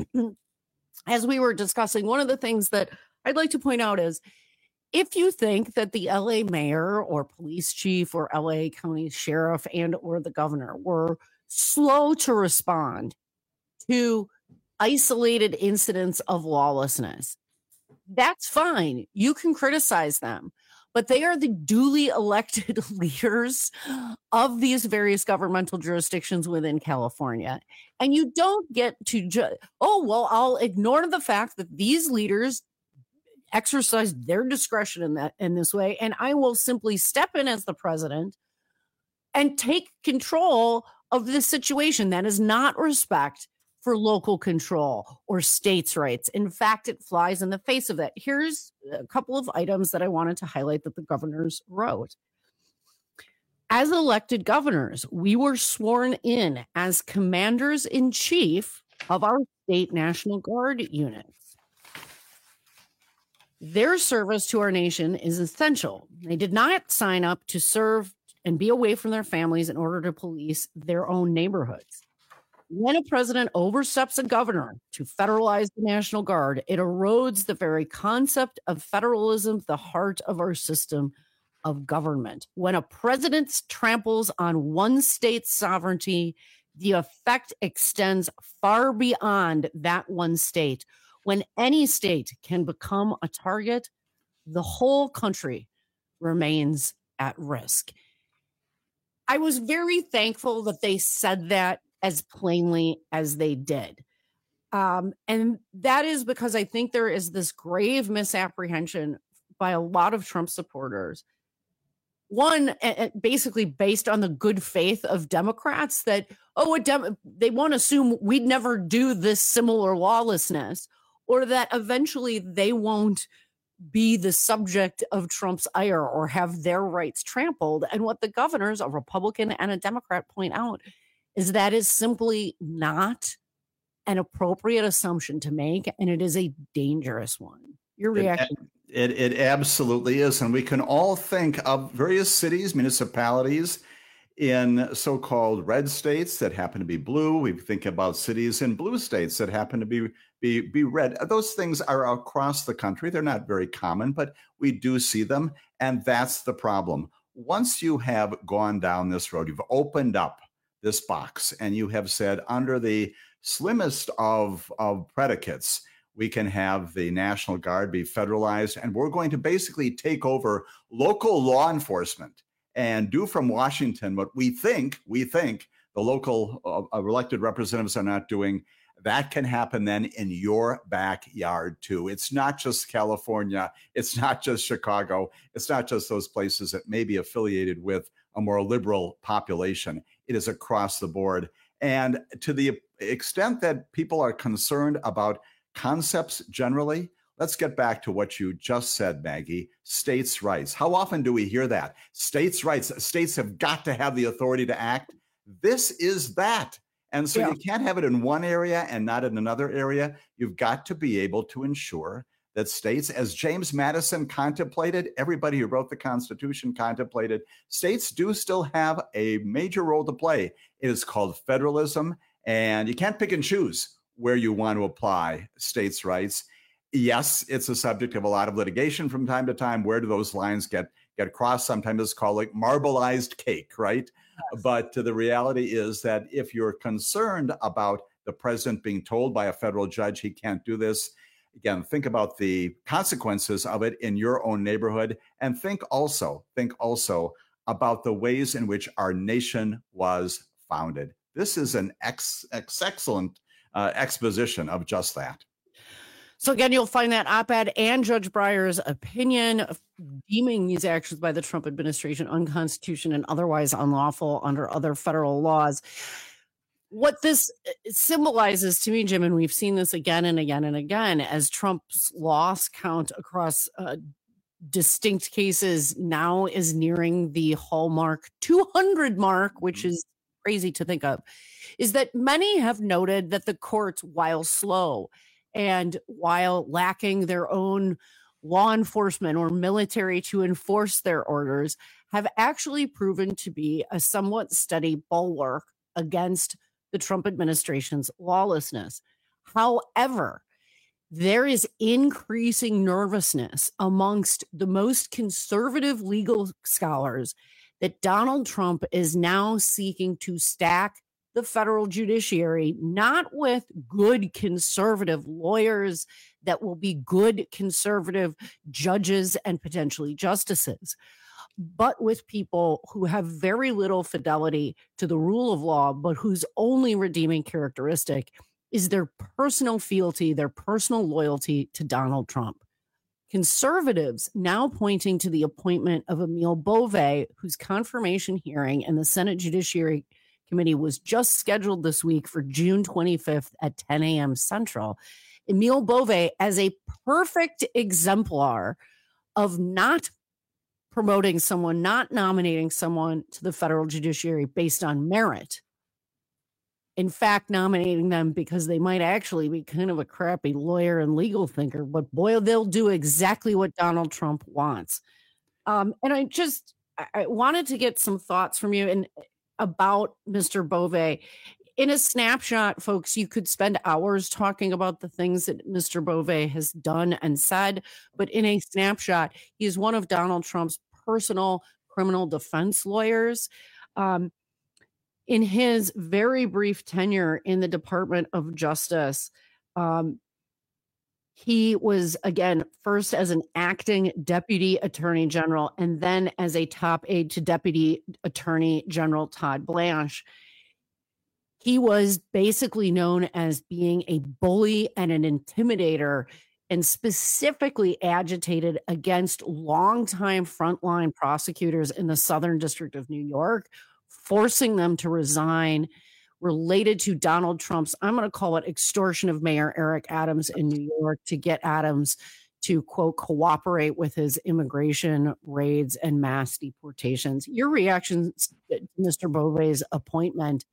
As we were discussing, one of the things that I'd like to point out is if you think that the LA mayor or police chief or LA County sheriff and or the governor were slow to respond to isolated incidents of lawlessness, that's fine. You can criticize them, but they are the duly elected leaders of these various governmental jurisdictions within California. And you don't get to I'll ignore the fact that these leaders exercise their discretion in this way, and I will simply step in as the president and take control of this situation. That is not respect for local control or states' rights. In fact, it flies in the face of that. Here's a couple of items that I wanted to highlight that the governors wrote. As elected governors, we were sworn in as commanders-in-chief of our state National Guard units. Their service to our nation is essential. They did not sign up to serve and be away from their families in order to police their own neighborhoods. When a president oversteps a governor to federalize the National Guard, it erodes the very concept of federalism, the heart of our system of government. When a president tramples on one state's sovereignty, the effect extends far beyond that one state. When any state can become a target, the whole country remains at risk. I was very thankful that they said that as plainly as they did. And that is because I think there is this grave misapprehension by a lot of Trump supporters. One, basically based on the good faith of Democrats that, they want to assume we'd never do this similar lawlessness, or that eventually they won't be the subject of Trump's ire or have their rights trampled. And what the governors, a Republican and a Democrat, point out is that is simply not an appropriate assumption to make, and it is a dangerous one. Your reaction? It absolutely is. And we can all think of various cities, municipalities in so-called red states that happen to be blue. We think about cities in blue states that happen to be red. Those things are across the country. They're not very common, but we do see them. And that's the problem. Once you have gone down this road, you've opened up this box and you have said, under the slimmest of predicates, we can have the National Guard be federalized, and we're going to basically take over local law enforcement and do from Washington what we think the local elected representatives are not doing. That can happen then in your backyard too. It's not just California. It's not just Chicago. It's not just those places that may be affiliated with a more liberal population. It is across the board. And to the extent that people are concerned about concepts generally, let's get back to what you just said, Maggie. States' rights. How often do we hear that? States' rights. States have got to have the authority to act. This is that. And so you can't have it in one area and not in another area. You've got to be able to ensure that states, as James Madison contemplated, everybody who wrote the Constitution contemplated, states do still have a major role to play. It is called federalism, and you can't pick and choose where you want to apply states' rights. Yes, it's a subject of a lot of litigation from time to time. Where do those lines get crossed? Sometimes it's called like marbleized cake, right? Yes. But the reality is that if you're concerned about the president being told by a federal judge he can't do this, again, think about the consequences of it in your own neighborhood, and think also about the ways in which our nation was founded. This is an excellent exposition of just that. So again, you'll find that op-ed and Judge Breyer's opinion deeming these actions by the Trump administration unconstitutional and otherwise unlawful under other federal laws. What this symbolizes to me, Jim, and we've seen this again and again and again, as Trump's loss count across distinct cases now is nearing the hallmark 200 mark, which is crazy to think of, is that many have noted that the courts, while slow and while lacking their own law enforcement or military to enforce their orders, have actually proven to be a somewhat steady bulwark against the Trump administration's lawlessness. However, there is increasing nervousness amongst the most conservative legal scholars that Donald Trump is now seeking to stack the federal judiciary, not with good conservative lawyers that will be good conservative judges and potentially justices, but with people who have very little fidelity to the rule of law, but whose only redeeming characteristic is their personal fealty, their personal loyalty to Donald Trump. Conservatives now pointing to the appointment of Emil Bove, whose confirmation hearing in the Senate Judiciary Committee was just scheduled this week for June 25th at 10 a.m. Central. Emil Bove as a perfect exemplar of not promoting someone, not nominating someone to the federal judiciary based on merit. In fact, nominating them because they might actually be kind of a crappy lawyer and legal thinker, but boy, they'll do exactly what Donald Trump wants. And I wanted to get some thoughts from you and about Mr. Bove. In a snapshot, folks, you could spend hours talking about the things that Mr. Bove has done and said, but in a snapshot, he is one of Donald Trump's personal criminal defense lawyers. In his very brief tenure in the Department of Justice, he was, again, first as an acting deputy attorney general and then as a top aide to Deputy Attorney General Todd Blanche. He was basically known as being a bully and an intimidator, and specifically agitated against longtime frontline prosecutors in the Southern District of New York, forcing them to resign related to Donald Trump's, I'm going to call it, extortion of Mayor Eric Adams in New York to get Adams to, quote, cooperate with his immigration raids and mass deportations. Your reactions to Mr. Bove's appointment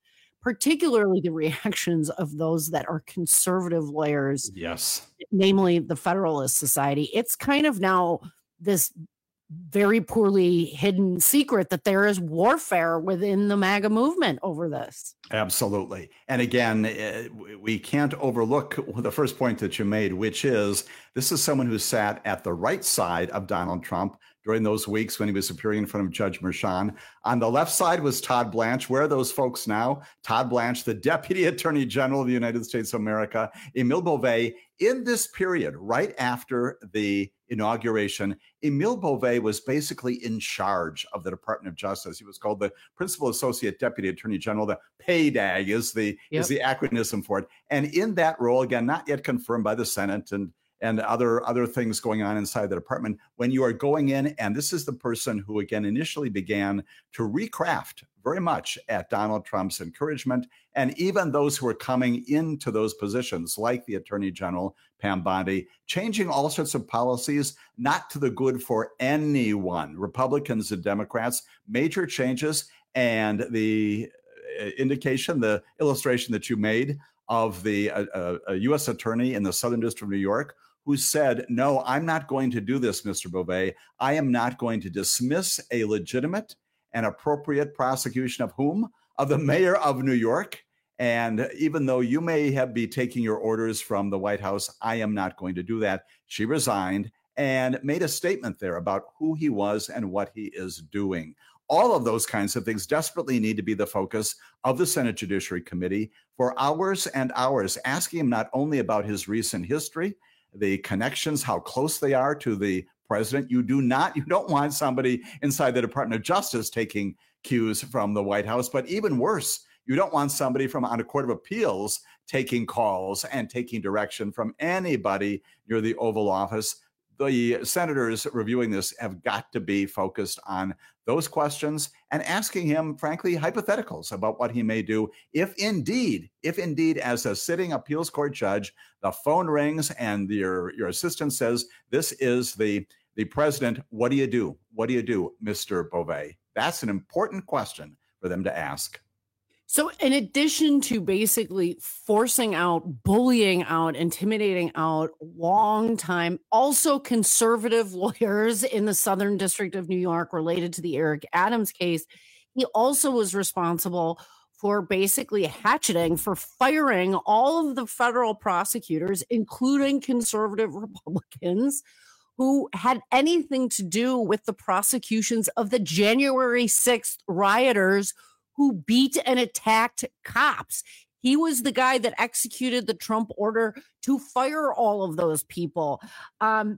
particularly the reactions of those that are conservative lawyers. Yes. Namely the Federalist Society. It's kind of now this very poorly hidden secret that there is warfare within the MAGA movement over this. Absolutely. And again, we can't overlook the first point that you made, which is this is someone who sat at the right side of Donald Trump during those weeks when he was appearing in front of Judge Merchan. On the left side was Todd Blanche. Where are those folks now? Todd Blanche, the Deputy Attorney General of the United States of America, Emile Beauvais. In this period, right after the inauguration, Emile Beauvais was basically in charge of the Department of Justice. He was called the Principal Associate Deputy Attorney General. The PADAG is the acronym for it. And in that role, again, not yet confirmed by the Senate and other things going on inside the department, when you are going in, and this is the person who, again, initially began to recraft very much at Donald Trump's encouragement, and even those who are coming into those positions, like the Attorney General, Pam Bondi, changing all sorts of policies, not to the good for anyone, Republicans and Democrats, major changes, and the indication, the illustration that you made of the U.S. attorney in the Southern District of New York, who said, no, I'm not going to do this, Mr. Beauvais. I am not going to dismiss a legitimate and appropriate prosecution of whom? Of the mayor of New York. And even though you may be taking your orders from the White House, I am not going to do that. She resigned and made a statement there about who he was and what he is doing. All of those kinds of things desperately need to be the focus of the Senate Judiciary Committee for hours and hours, asking him not only about his recent history, the connections, how close they are to the president. You don't want somebody inside the Department of Justice taking cues from the White House, but even worse, you don't want somebody on a court of appeals taking calls and taking direction from anybody near the Oval Office. The senators reviewing this have got to be focused on those questions and asking him, frankly, hypotheticals about what he may do if indeed, as a sitting appeals court judge, the phone rings and your assistant says, this is the president. What do you do? What do you do, Mr. Beauvais? That's an important question for them to ask. So in addition to basically forcing out, bullying out, intimidating out longtime, also conservative lawyers in the Southern District of New York related to the Eric Adams case, he also was responsible for basically hatcheting, for firing all of the federal prosecutors, including conservative Republicans, who had anything to do with the prosecutions of the January 6th rioters who beat and attacked cops. He was the guy that executed the Trump order to fire all of those people. And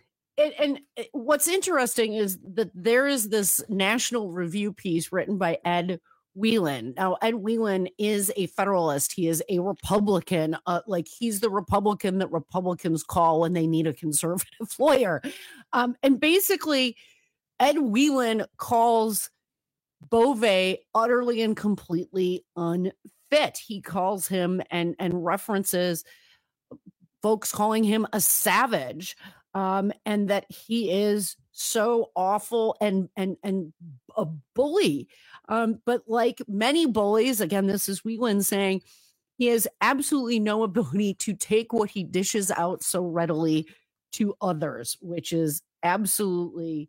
what's interesting is that there is this National Review piece written by Ed Whelan. Now, Ed Whelan is a Federalist. He is a Republican. He's the Republican that Republicans call when they need a conservative lawyer. And basically, Ed Whelan calls Beauvais utterly and completely unfit. He calls him and references folks calling him a savage, and that he is so awful and a bully. But like many bullies, again, this is Whelan saying, he has absolutely no ability to take what he dishes out so readily to others, which is absolutely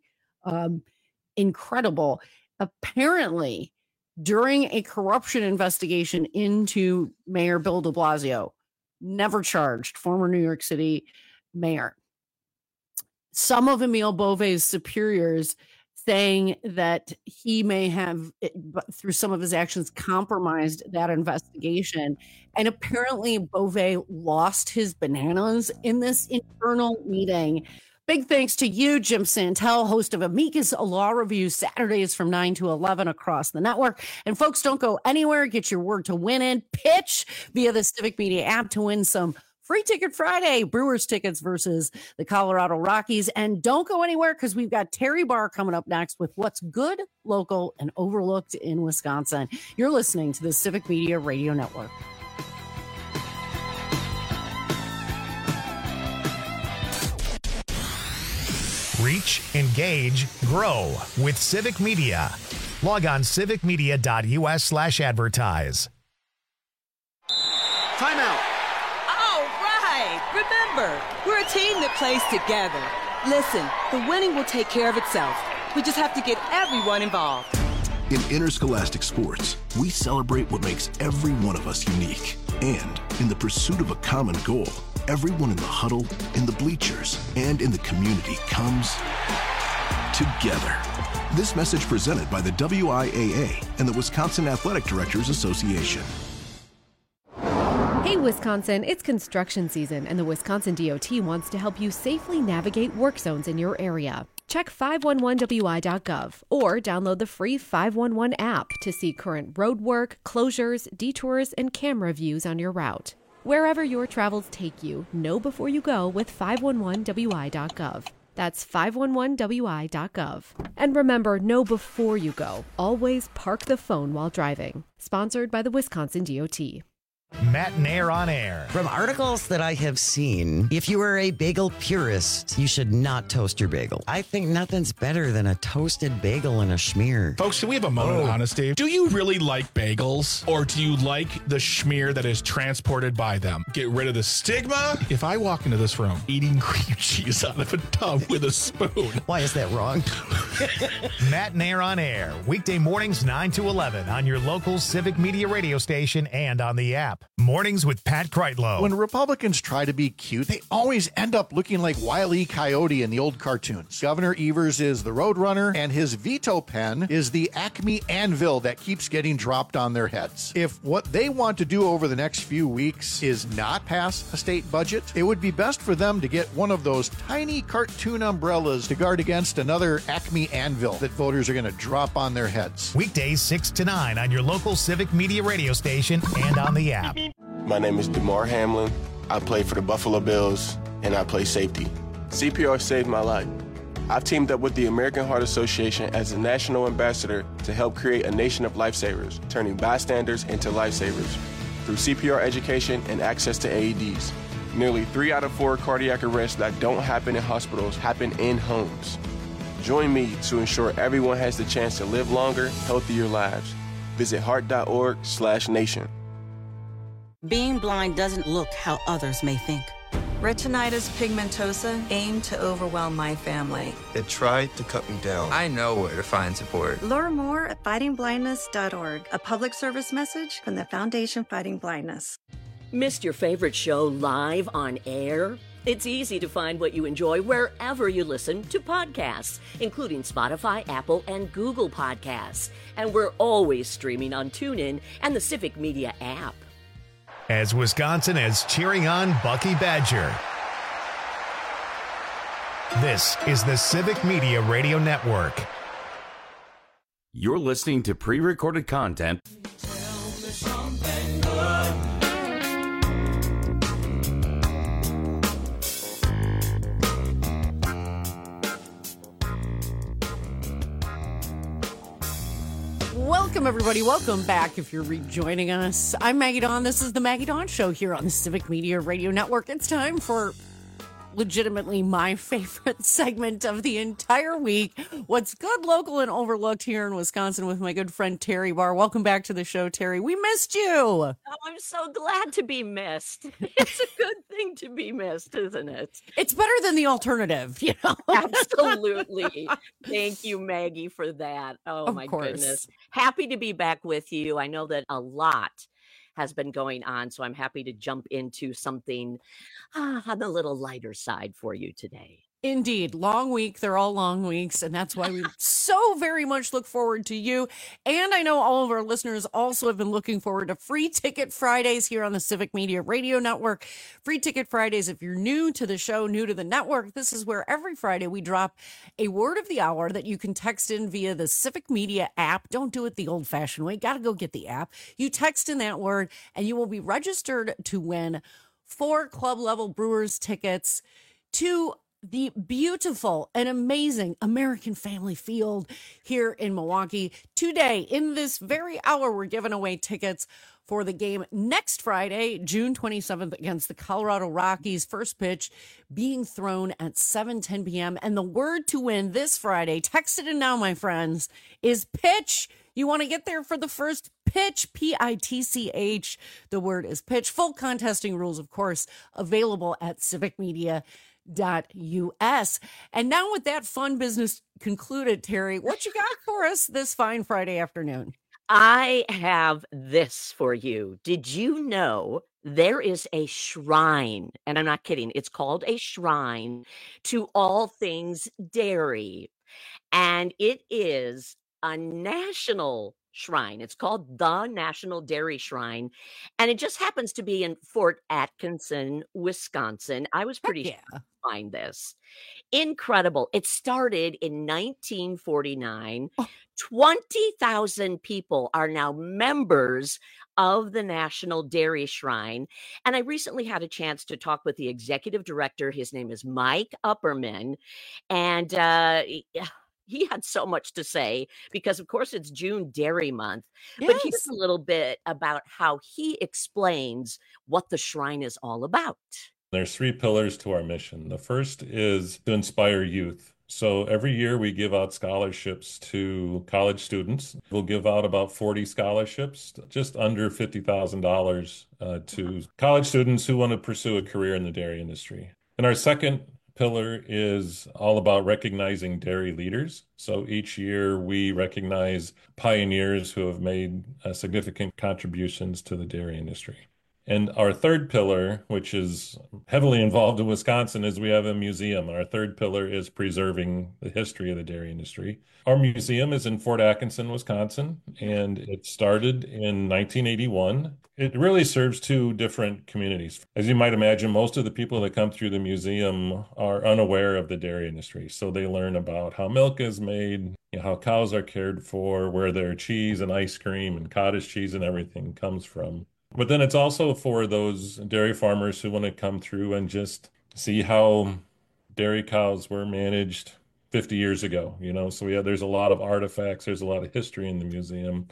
incredible. Apparently, during a corruption investigation into Mayor Bill de Blasio, never charged, former New York City mayor, some of Emile Beauvais' superiors saying that he may have, through some of his actions, compromised that investigation. And apparently Beauvais lost his bananas in this internal meeting. Big thanks to you, Jim Santel, host of Amicus Law Review, Saturdays from 9 to 11 across the network. And folks, don't go anywhere. Get your word to win in. Pitch via the Civic Media app to win some Free Ticket Friday, Brewers tickets versus the Colorado Rockies. And don't go anywhere because we've got Terry Barr coming up next with what's good, local, and overlooked in Wisconsin. You're listening to the Civic Media Radio Network. Reach, engage, grow with Civic Media. Log on civicmedia.us/advertise. Timeout. All right. Remember, we're a team that plays together. Listen, the winning will take care of itself. We just have to get everyone involved. In interscholastic sports, we celebrate what makes every one of us unique. And in the pursuit of a common goal, everyone in the huddle, in the bleachers, and in the community comes together. This message presented by the WIAA and the Wisconsin Athletic Directors Association. Hey Wisconsin, it's construction season and the Wisconsin DOT wants to help you safely navigate work zones in your area. Check 511wi.gov or download the free 511 app to see current road work, closures, detours, and camera views on your route. Wherever your travels take you, know before you go with 511wi.gov. That's 511wi.gov. And remember, know before you go. Always park the phone while driving. Sponsored by the Wisconsin DOT. Matt Nair on air. From articles that I have seen, if you are a bagel purist, you should not toast your bagel. I think nothing's better than a toasted bagel and a schmear. Folks, can we have a moment of honesty? Do you really like bagels, or do you like the schmear that is transported by them? Get rid of the stigma. If I walk into this room eating cream cheese out of a tub with a spoon. Why is that wrong? Matt Nair on air. Weekday mornings 9 to 11 on your local Civic Media radio station and on the app. Mornings with Pat Kreitlow. When Republicans try to be cute, they always end up looking like Wile E. Coyote in the old cartoons. Governor Evers is the Roadrunner, and his veto pen is the Acme anvil that keeps getting dropped on their heads. If what they want to do over the next few weeks is not pass a state budget, it would be best for them to get one of those tiny cartoon umbrellas to guard against another Acme anvil that voters are going to drop on their heads. Weekdays 6 to 9 on your local Civic Media radio station and on the app. My name is DeMar Hamlin. I play for the Buffalo Bills, and I play safety. CPR saved my life. I've teamed up with the American Heart Association as a national ambassador to help create a nation of lifesavers, turning bystanders into lifesavers through CPR education and access to AEDs. Nearly 3 out of 4 cardiac arrests that don't happen in hospitals happen in homes. Join me to ensure everyone has the chance to live longer, healthier lives. Visit heart.org/nation. Being blind doesn't look how others may think. Retinitis pigmentosa aimed to overwhelm my family. It tried to cut me down. I know where to find support. Learn more at fightingblindness.org, a public service message from the Foundation Fighting Blindness. Missed your favorite show live on air? It's easy to find what you enjoy wherever you listen to podcasts, including Spotify, Apple, and Google Podcasts. And we're always streaming on TuneIn and the Civic Media app. As Wisconsin is cheering on Bucky Badger. This is the Civic Media Radio Network. You're listening to pre-recorded content. Welcome, everybody. Welcome back if you're rejoining us. I'm Maggie Dawn. This is the Maggie Dawn Show here on the Civic Media Radio Network. It's time for legitimately my favorite segment of the entire week. What's good, local, and overlooked here in Wisconsin with my good friend Terry Barr. Welcome back to the show, Terry. We missed you. Oh, I'm so glad to be missed. It's a good thing to be missed, isn't it? It's better than the alternative, you know? Absolutely. Thank you, Maggie, for that. Oh, of my course. goodness. Happy to be back with you. I know that a lot has been going on, so I'm happy to jump into something on the little lighter side for you today. Indeed. Long week. They're all long weeks. And that's why we so very much look forward to you. And I know all of our listeners also have been looking forward to Free Ticket Fridays here on the Civic Media Radio Network. Free Ticket Fridays, if you're new to the show, new to the network, this is where every Friday we drop a word of the hour that you can text in via the Civic Media app. Don't do it the old-fashioned way. Got to go get the app. You text in that word and you will be registered to win 4 club-level Brewers tickets to the beautiful and amazing American Family Field here in Milwaukee. Today, in this very hour, we're giving away tickets for the game next Friday, June 27th, against the Colorado Rockies. First pitch being thrown at 7:10 p.m. And the word to win this Friday, text it in now, my friends, is pitch. You want to get there for the first pitch, Pitch. The word is pitch. Full contesting rules, of course, available at civicmedia.us. And now with that fun business concluded, Terry, what you got for us this fine Friday afternoon? I have this for you. Did you know there is a shrine, and I'm not kidding, it's called a shrine to all things dairy, and it is a national shrine. It's called the National Dairy Shrine, and it just happens to be in Fort Atkinson, Wisconsin. I was pretty sure to find this. Incredible. It started in 1949. 20,000 people are now members of the National Dairy Shrine. And I recently had a chance to talk with the executive director. His name is Mike Upperman. And he had so much to say because, of course, it's June Dairy Month. Yes. But here's a little bit about how he explains what the shrine is all about. There's 3 pillars to our mission. The first is to inspire youth. So every year we give out scholarships to college students. We'll give out about 40 scholarships, just under $50,000 to college students who want to pursue a career in the dairy industry. And our second pillar is all about recognizing dairy leaders. So each year we recognize pioneers who have made significant contributions to the dairy industry. And our third pillar, which is heavily involved in Wisconsin, is we have a museum. Our third pillar is preserving the history of the dairy industry. Our museum is in Fort Atkinson, Wisconsin, and it started in 1981. It really serves 2 different communities. As you might imagine, most of the people that come through the museum are unaware of the dairy industry. So they learn about how milk is made, how cows are cared for, where their cheese and ice cream and cottage cheese and everything comes from. But then it's also for those dairy farmers who want to come through and just see how dairy cows were managed 50 years ago, So there's a lot of artifacts, there's a lot of history in the museum.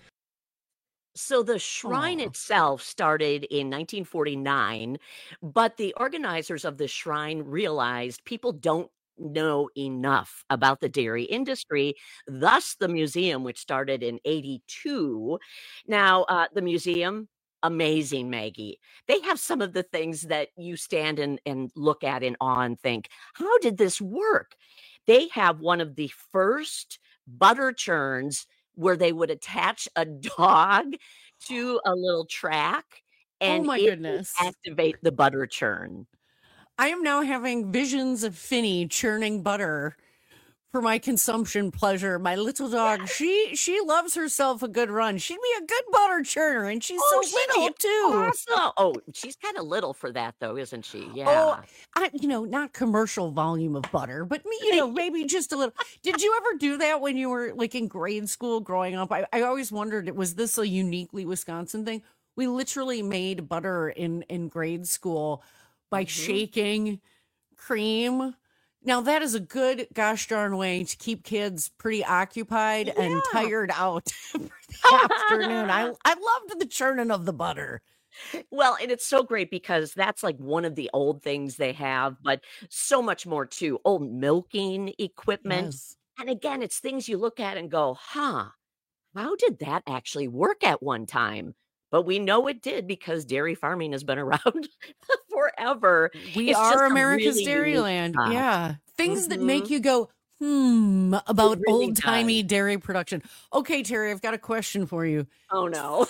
So the shrine itself started in 1949, but the organizers of the shrine realized people don't know enough about the dairy industry, thus the museum, which started in 82. Now, the museum, amazing, Maggie. They have some of the things that you stand and look at in awe and think, how did this work? They have one of the first butter churns where they would attach a dog to a little track and goodness, activate the butter churn. I am now having visions of Finny churning butter for my consumption pleasure. My little dog, she loves herself a good run. She'd be a good butter churner, and she's so little too. Awesome. Oh, she's kind of little for that, though, isn't she? Yeah. Oh, not commercial volume of butter, but maybe just a little. Did you ever do that when you were like in grade school growing up? I always wondered, was this a uniquely Wisconsin thing? We literally made butter in grade school by shaking cream. Now, that is a good gosh darn way to keep kids pretty occupied and tired out for the afternoon. I loved the churning of the butter. Well, and it's so great because that's like one of the old things they have, but so much more too. Old milking equipment. Yes. And again, it's things you look at and go, how did that actually work at one time? But we know it did because dairy farming has been around forever. We are America's dairyland. Yeah. Things that make you go, about really old-timey dairy production. Okay, Terry, I've got a question for you. Oh, no.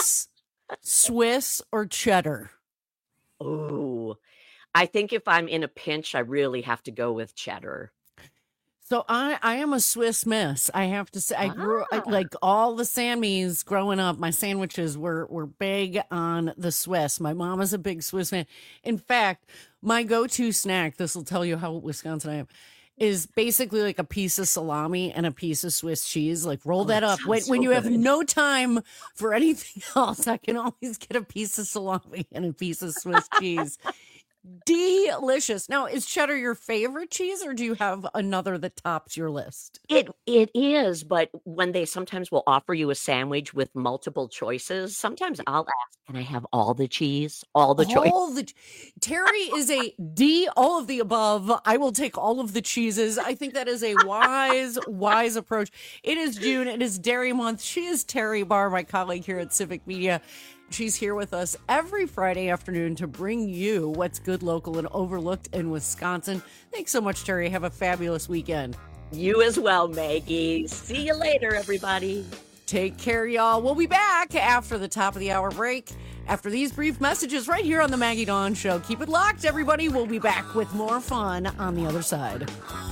Swiss or cheddar? Oh, I think if I'm in a pinch, I really have to go with cheddar. So I am a Swiss miss. I have to say, I grew like all the Sammys growing up. My sandwiches were big on the Swiss. My mom is a big Swiss fan. In fact, my go-to snack, this will tell you how Wisconsin I am, is basically like a piece of salami and a piece of Swiss cheese. Like roll that up. When you have no time for anything else, I can always get a piece of salami and a piece of Swiss cheese. delicious. Now, is cheddar your favorite cheese, or do you have another that tops your list? It is, but when they sometimes will offer you a sandwich with multiple choices, sometimes I'll ask, can I have all the cheese? All the choice? Terry is a D, all of the above. I will take all of the cheeses. I think that is a wise approach. It is June. It is Dairy Month. She is Terry Barr, my colleague here at Civic Media. She's here with us every Friday afternoon to bring you what's good, local, and overlooked in Wisconsin. Thanks so much, Terry. Have a fabulous weekend. You as well, Maggie. See you later, everybody. Take care, y'all. We'll be back after the top of the hour break, after these brief messages right here on the Maggie Dawn Show. Keep it locked, everybody. We'll be back with more fun on the other side.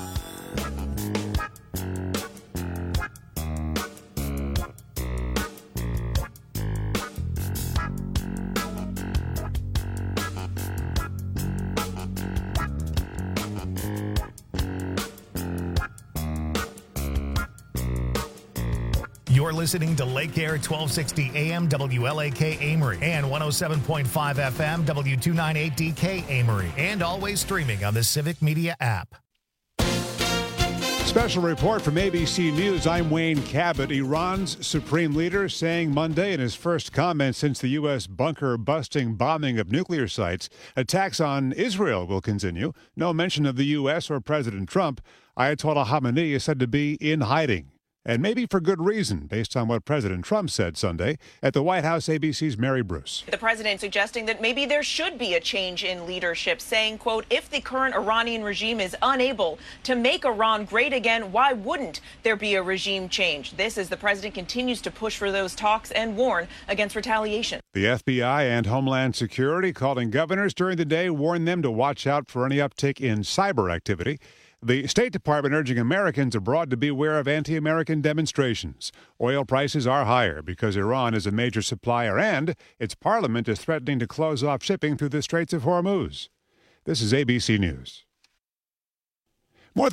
You're listening to Lake Air 1260 AM WLAK Amory and 107.5 FM W298DK Amory, and always streaming on the Civic Media app. Special report from ABC News. I'm Wayne Cabot. Iran's supreme leader saying Monday in his first comment since the U.S. bunker-busting bombing of nuclear sites, attacks on Israel will continue. No mention of the U.S. or President Trump. Ayatollah Khamenei is said to be in hiding. And maybe for good reason, based on what President Trump said Sunday at the White House. ABC's Mary Bruce. The president suggesting that maybe there should be a change in leadership, saying, quote, if the current Iranian regime is unable to make Iran great again, why wouldn't there be a regime change? This as the president continues to push for those talks and warn against retaliation. The FBI and Homeland Security calling governors during the day, warned them to watch out for any uptick in cyber activity. The State Department urging Americans abroad to beware of anti-American demonstrations. Oil prices are higher because Iran is a major supplier and its parliament is threatening to close off shipping through the Straits of Hormuz. This is ABC News.